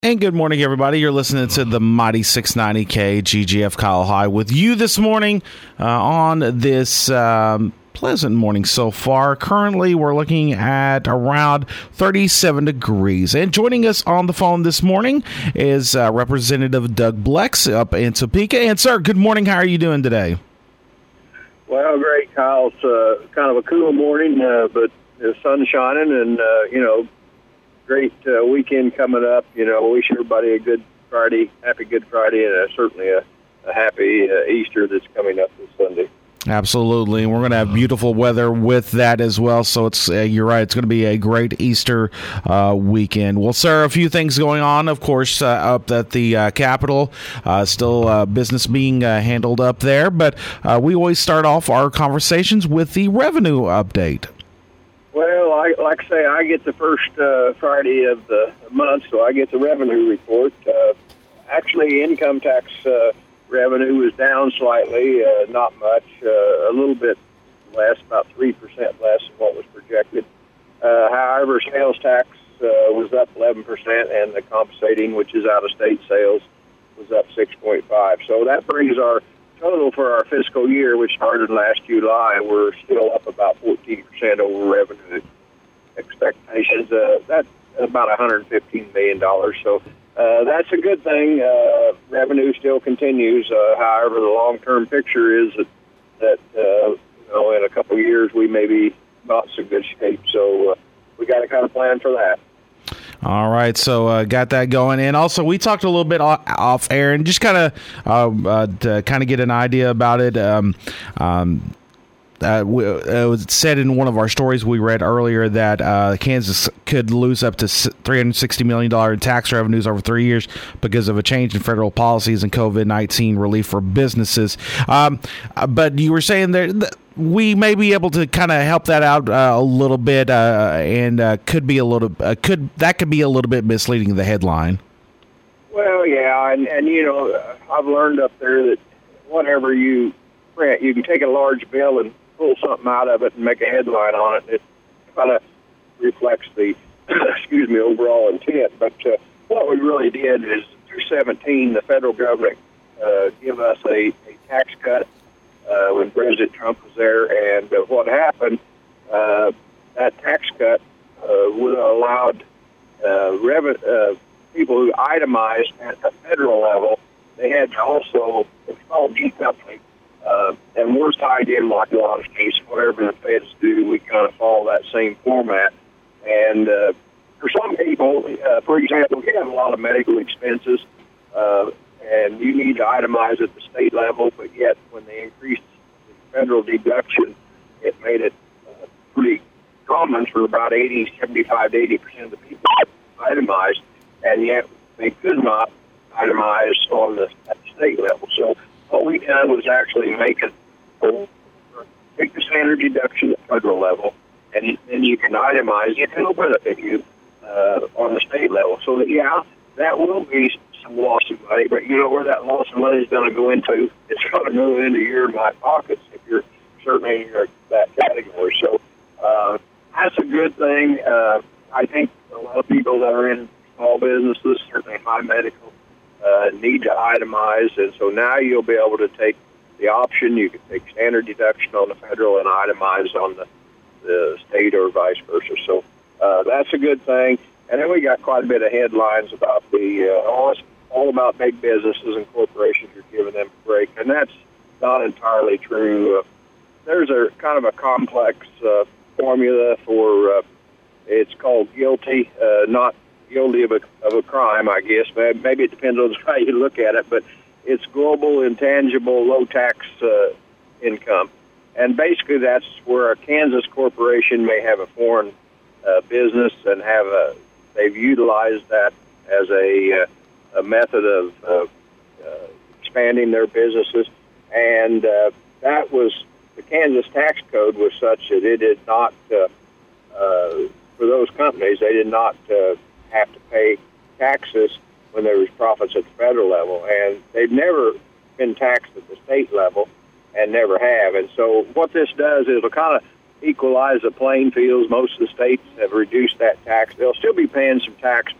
And good morning, everybody. You're listening to the Mighty 690K GGF Kyle High with you this morning on this pleasant morning so far. Currently, we're looking at around 37 degrees. And joining us on the phone this morning is Representative Doug Blex up in Topeka. And, sir, good morning. How are you doing today? Well, great, Kyle. It's kind of a cool morning, but the sun's shining and, great weekend coming up. Wish everybody a good Friday, happy Good Friday, and certainly a happy Easter that's coming up this Sunday. Absolutely, and we're going to have beautiful weather with that as well. So it's you're right; it's going to be a great Easter weekend. Well, sir, a few things going on, of course, up at the Capitol. Still business being handled up there, but we always start off our conversations with the revenue update. Well, like I say, I get the first Friday of the month, so I get the revenue report. Actually, income tax revenue was down slightly, not much, a little bit less, about 3% less than what was projected. However, sales tax was up 11%, and the compensating, which is out-of-state sales, was up 6.5%. So that brings our total for our fiscal year, which started last July. We're still up about 14% over revenue expectations. That's about $115 million. So that's a good thing. Revenue still continues. However, the long-term picture is that in a couple of years we may be not so good shape. So we got to kind of plan for that. All right, so got that going, and also we talked a little bit off air, and just kind of to kind of get an idea about it. It was said in one of our stories we read earlier that Kansas could lose up to $360 million in tax revenues over 3 years because of a change in federal policies and COVID-19 relief for businesses. But you were saying that we may be able to kind of help that out a little bit, and could be a little bit misleading, the headline. Well, yeah, and I've learned up there that whenever you print, you can take a large bill and pull something out of it and make a headline on it. It kind of reflects the overall intent. But what we really did is through 2017, the federal government give us a tax cut when President Trump was there, and what happened, that tax cut would have allowed people who itemized at the federal level, they had to also, it's called decoupling, and we're tied in like a lot of states. Whatever the feds do, we kind of follow that same format. And for some people, for example, we have a lot of medical expenses, and you need to itemize at the state level, but yet when they increased the federal deduction, it made it pretty common for about 75 to 80% of the people itemized, and yet they could not itemize at the state level. So what we done was actually take the standard deduction at the federal level, and then you can itemize it. It'll benefit you on the state level. So that will be some loss of money, but you know where that loss of money is going to go into? It's going to go into your and my pockets if you're certainly in that category. So that's a good thing. I think a lot of people that are in small businesses, certainly high medical, need to itemize, and so now you'll be able to take the option. You can take standard deduction on the federal and itemize on the state or vice versa. So that's a good thing. And then we got quite a bit of headlines about all about big businesses and corporations. You're giving them a break, and that's not entirely true. There's a kind of a complex formula for it's called GILTI, not guilty of a crime, I guess. Maybe it depends on how you look at it, but it's global, intangible, low-tax income. And basically that's where a Kansas corporation may have a foreign business and they've utilized that as a method of expanding their businesses. And that was, the Kansas tax code was such that it did not, for those companies, they did not have to pay taxes when there was profits at the federal level, and they've never been taxed at the state level and never have. And so what this does is it'll kind of equalize the playing fields. Most of the states have reduced that tax. They'll still be paying some tax, but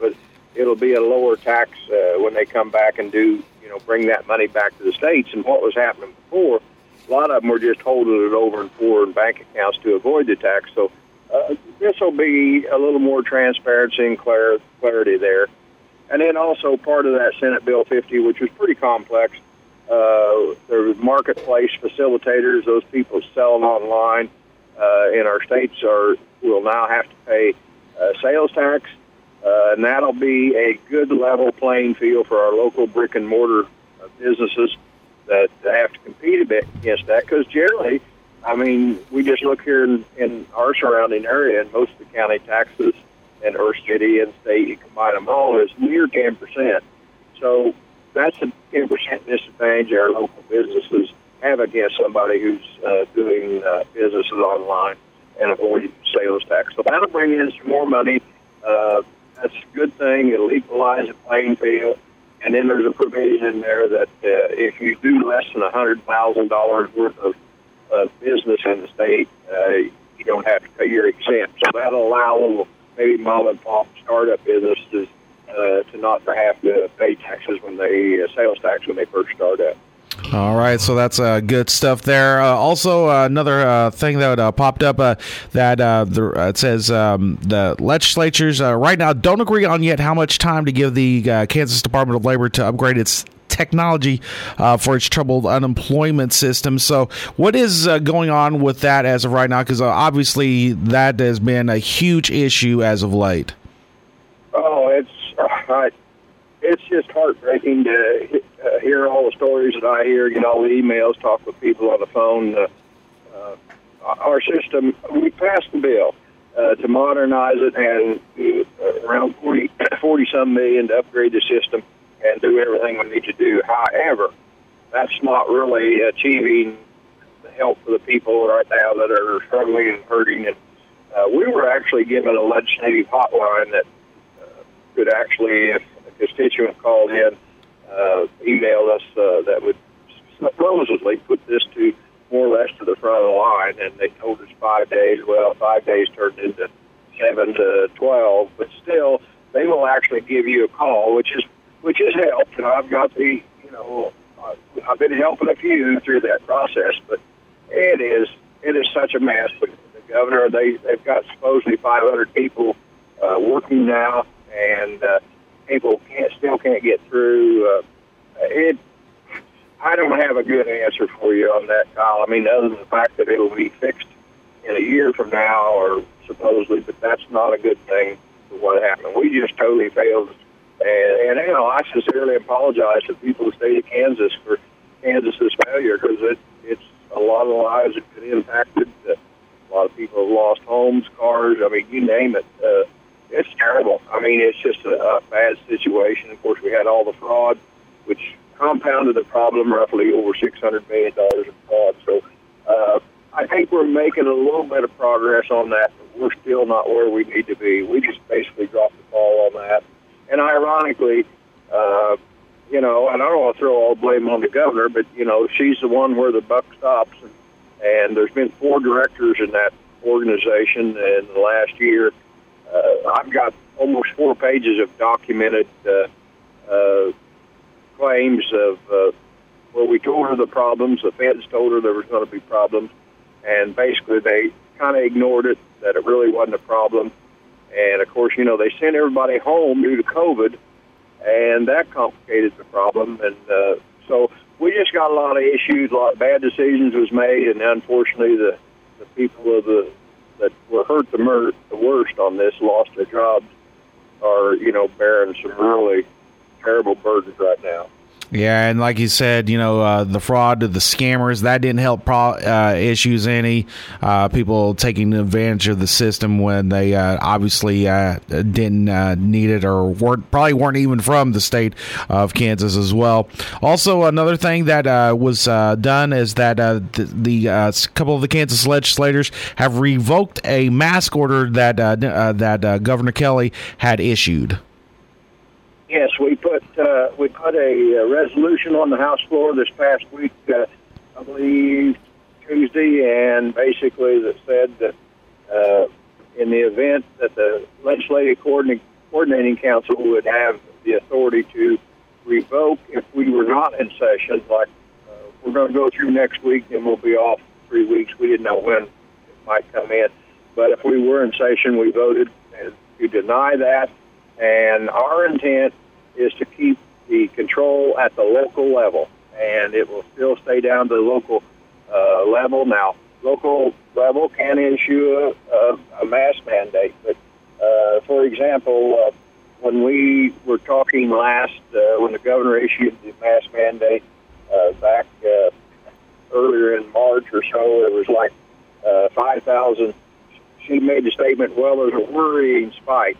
it'll be a lower tax when they come back and do, bring that money back to the states. And what was happening before, a lot of them were just holding it over in foreign bank accounts to avoid the tax. So this will be a little more transparency and clarity there. And then also part of that Senate Bill 50, which was pretty complex, there were marketplace facilitators, those people selling online in our states will now have to pay sales tax. And that'll be a good level playing field for our local brick and mortar businesses that have to compete a bit against that. Because generally, we just look here in our surrounding area, and most of the county taxes in our city and state, you combine them all, is near 10%. So that's a 10% disadvantage our local businesses have against somebody who's doing businesses online and avoiding sales tax. So that'll bring in some more money. That's a good thing. It'll equalize the playing field. And then there's a provision in there that if you do less than $100,000 worth of business in the state, you don't have to pay your exempt. So that'll allow maybe mom and pop startup businesses to not have to pay taxes sales tax when they first start up. All right, so that's good stuff there. Also, another thing that popped up it says the legislatures right now don't agree on yet how much time to give the Kansas Department of Labor to upgrade its technology for its troubled unemployment system. So what is going on with that as of right now? Because obviously that has been a huge issue as of late. Oh, it's just heartbreaking to hear all the stories that I hear, get all the emails, talk with people on the phone. Our system, we passed the bill to modernize it and around 40-some million to upgrade the system and do everything we need to do. However, that's not really achieving the help for the people right now that are struggling and hurting. And we were actually given a legislative hotline that could actually, if a constituent called in, emailed us that would supposedly put this to more or less to the front of the line, and they told us 5 days. Well, 5 days turned into 7 to 12, but still, they will actually give you a call, which has helped. And I've got I've been helping a few through that process, but it is such a mess. But the governor, they've got supposedly 500 people working now, and people still can't get through. I don't have a good answer for you on that, Kyle. Other than the fact that it'll be fixed in a year from now, or supposedly, but that's not a good thing for what happened. We just totally failed. And I sincerely apologize to people of the state of Kansas for Kansas's failure, because it's a lot of lives that could impacted. A lot of people have lost homes, cars. You name it. It's terrible. It's just a bad situation. Of course, we had all the fraud, which compounded the problem, roughly over $600 million of fraud. So I think we're making a little bit of progress on that, but we're still not where we need to be. We just basically dropped the ball on that. And ironically, and I don't want to throw all the blame on the governor, but, she's the one where the buck stops. And there's been 4 directors in that organization in the last year. I've got almost 4 pages of documented claims of where we told her the problems. The feds told her there was going to be problems, and basically they kind of ignored it, that it really wasn't a problem. And, of course, they sent everybody home due to COVID, and that complicated the problem. And so we just got a lot of issues, a lot of bad decisions was made, and unfortunately the people that were hurt the worst on this, lost their jobs, are, bearing some really terrible burdens right now. Yeah, and like you said, the fraud, the scammers, that didn't help issues any. People taking advantage of the system when they obviously didn't need it, or probably weren't even from the state of Kansas as well. Also, another thing that was done is that the couple of the Kansas legislators have revoked a mask order that Governor Kelly had issued. Yes, we put a resolution on the House floor this past week, I believe Tuesday, and basically that said that in the event that the legislative coordinating council would have the authority to revoke if we were not in session. Like we're going to go through next week, and we'll be off 3 weeks. We didn't know when it might come in, but if we were in session, we voted to deny that. And our intent is to keep the control at the local level, and it will still stay down to the local level. Now, local level can issue a mask mandate, but for example, when we were talking last, when the governor issued the mask mandate back earlier in March or so, it was like 5,000. She made the statement, well, there's a worrying spike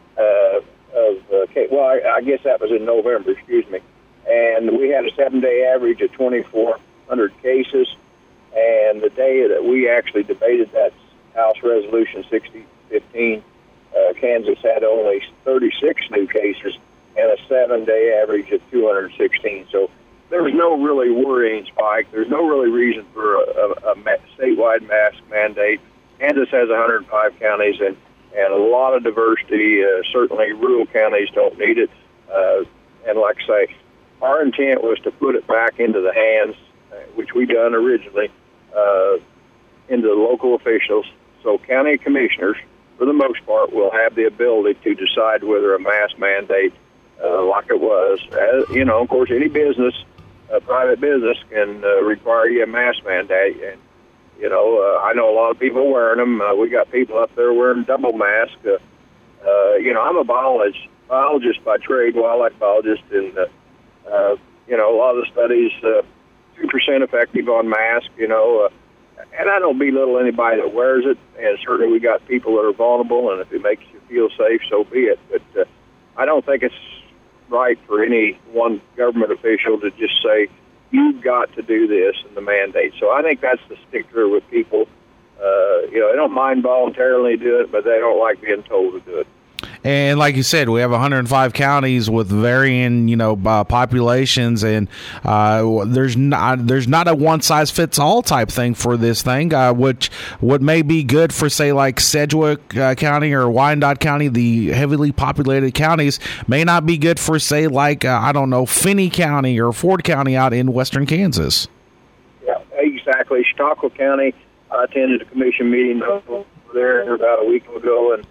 I guess that was in November, excuse me. And we had a 7-day average of 2,400 cases. And the day that we actually debated that House Resolution 6015, Kansas had only 36 new cases and a 7-day average of 216. So there was no really worrying spike. There's no really reason for a statewide mask mandate. Kansas has 105 counties and a lot of diversity. Certainly rural counties don't need it. And like I say, our intent was to put it back into the hands, which we done originally, into the local officials. So county commissioners, for the most part, will have the ability to decide whether a mask mandate, like it was, of course, any business, private business can require you a mask mandate. And, I know a lot of people wearing them. We got people up there wearing double masks. I'm a biologist by trade, wildlife biologist, and, a lot of the studies, 2% effective on masks, and I don't belittle anybody that wears it, and certainly we got people that are vulnerable, and if it makes you feel safe, so be it. But I don't think it's right for any one government official to just say, you've got to do this in the mandate. So I think that's the stickler with people. They don't mind voluntarily do it, but they don't like being told to do it. And like you said, we have 105 counties with varying, populations, and there's not a one size fits all type thing for this thing. Which what may be good for, say, like Sedgwick County or Wyandotte County, the heavily populated counties, may not be good for, say, like Finney County or Ford County out in western Kansas. Yeah, exactly. Chautauqua County. I attended a commission meeting over there about a week ago, and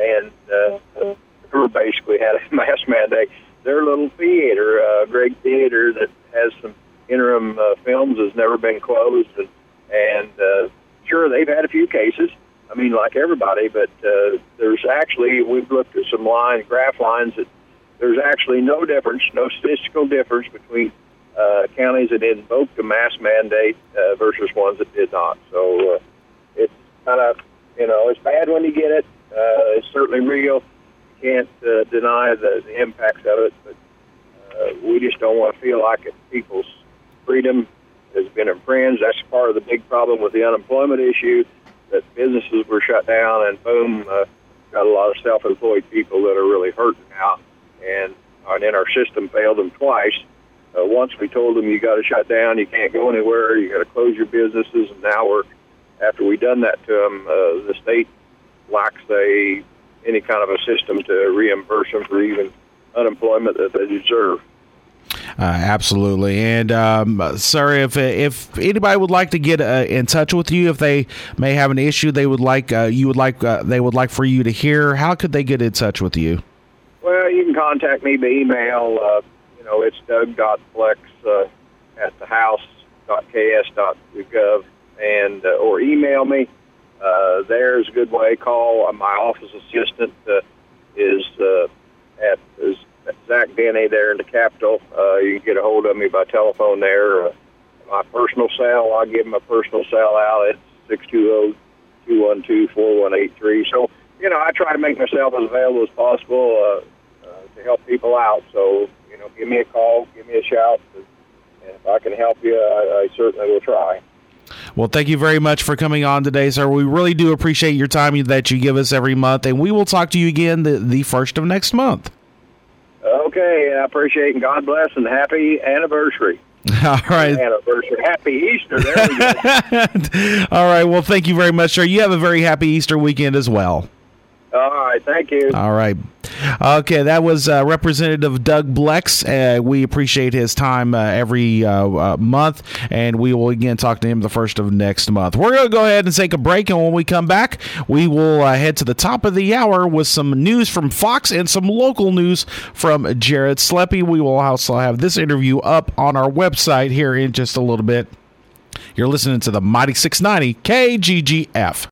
they basically had a mask mandate. Their little theater, Greg Theater, that has some interim films, has never been closed. And sure, they've had a few cases, like everybody, but there's actually, we've looked at some graph lines, that there's actually no statistical difference between counties that invoked the mask mandate versus ones that did not. So it's kind of, it's bad when you get it. It's certainly real. You can't deny the impacts of it, but we just don't want to feel like people's freedom has been infringed. That's part of the big problem with the unemployment issue, that businesses were shut down, and boom, got a lot of self-employed people that are really hurting now. And then our system failed them twice. Once we told them you got to shut down, you can't go anywhere, you got to close your businesses, and now after we done that to them, the state lacks any kind of a system to reimburse them for even unemployment that they deserve. Absolutely. And sir, if anybody would like to get in touch with you, if they may have an issue they would like they would like for you to hear, how could they get in touch with you? Well, you can contact me by email. It's doug.flex at thehouse.ks.gov, and or email me. There's a good way. Call my office assistant is Zach Denny there in the Capitol. You can get a hold of me by telephone there. My personal cell, I'll give my personal cell out. It's 620-212-4183. So, I try to make myself as available as possible to help people out. So, give me a call, give me a shout, and if I can help you, I certainly will try. Well, thank you very much for coming on today, sir. We really do appreciate your time that you give us every month, and we will talk to you again the first of next month. Okay, I appreciate it, and God bless, and happy anniversary. All right. Anniversary. Happy Easter. There we go. All right. Well, thank you very much, sir. You have a very happy Easter weekend as well. All right, thank you. All right. Okay, that was Representative Doug Blex. We appreciate his time every month, and we will again talk to him the first of next month. We're going to go ahead and take a break, and when we come back, we will head to the top of the hour with some news from Fox and some local news from Jared Sleppy. We will also have this interview up on our website here in just a little bit. You're listening to the Mighty 690 KGGF.